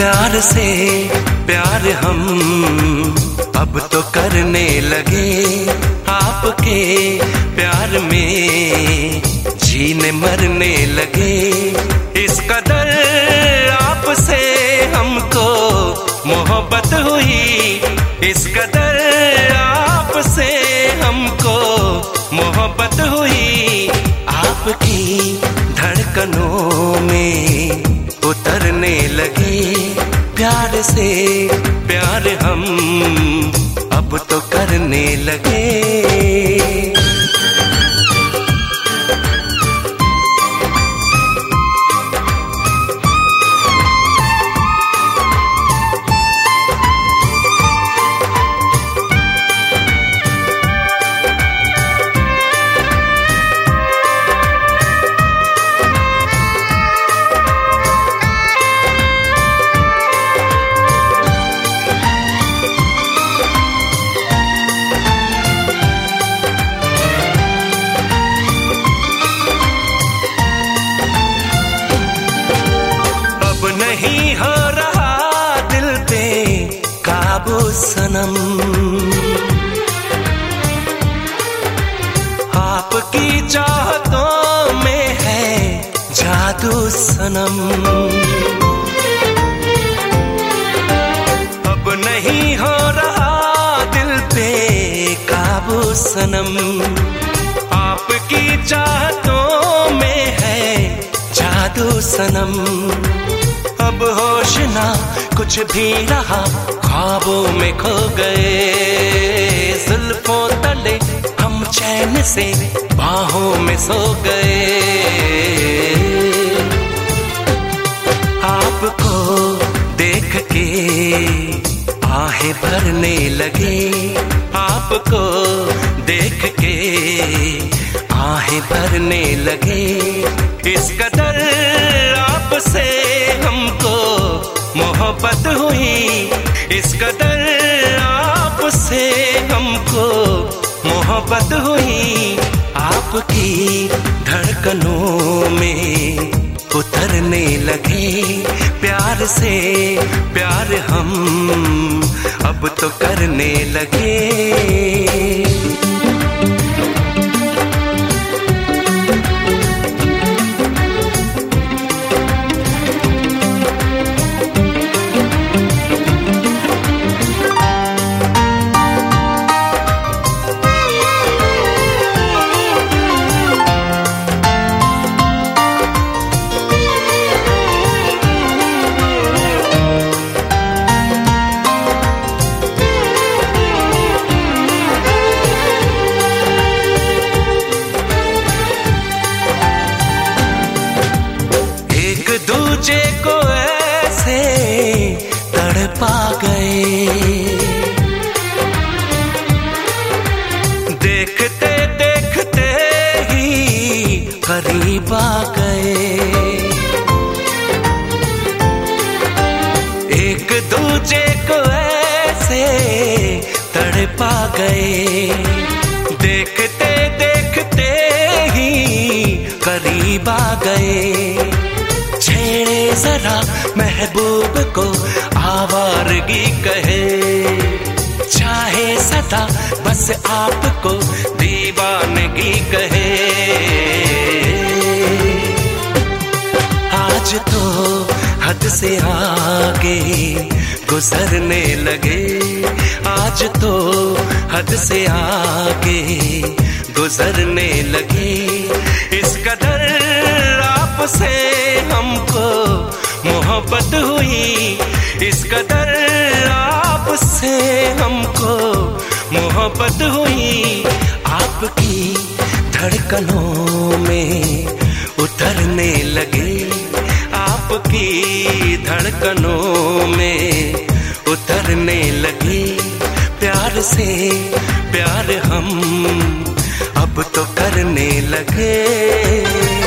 प्यार से प्यार हम अब तो करने लगे, आपके प्यार में जीने मरने लगे। इस कदर आपसे हमको मोहब्बत हुई, इस कदर आपसे हमको मोहब्बत हुई। आपकी धड़कनों में उतरने लगे, प्यार से प्यार हम अब तो करने लगे। नहीं हो रहा दिल पे काबू सनम, आपकी चाहतों में है जादू सनम। अब नहीं हो रहा दिल पे काबू सनम, आपकी चाहतों में है जादू सनम। अब होश ना कुछ भी रहा, ख्वाबों में खो गए, जुल्फों तले हम चैन से बाहों में सो गए। आपको देख के आहें भरने लगे, आपको देख के आहें भरने लगे। इस कदर आपसे हमको मोहब्बत हुई, इस कदर आपसे हमको मोहब्बत हुई। आपकी धड़कनों में उतरने लगे, प्यार से प्यार हम अब तो करने लगे। दूजे को ऐसे तड़पा गए, देखते देखते ही करीब आ गए। एक दूजे को ऐसे तड़पा गए, देखते देखते ही करीब आ गए। छेड़े जरा महबूब को आवारगी कहे, चाहे सदा बस आपको दीवानगी कहे। आज तो हद से आगे गुजरने लगे, आज तो हद से आगे गुजरने लगे। इस कदर आपसे हमको मोहब्बत हुई, इस कदर आपसे हमको मोहब्बत हुई। आपकी धड़कनों में उतरने लगे, आपकी धड़कनों में उतरने लगे। प्यार से प्यार हम अब तो करने लगे।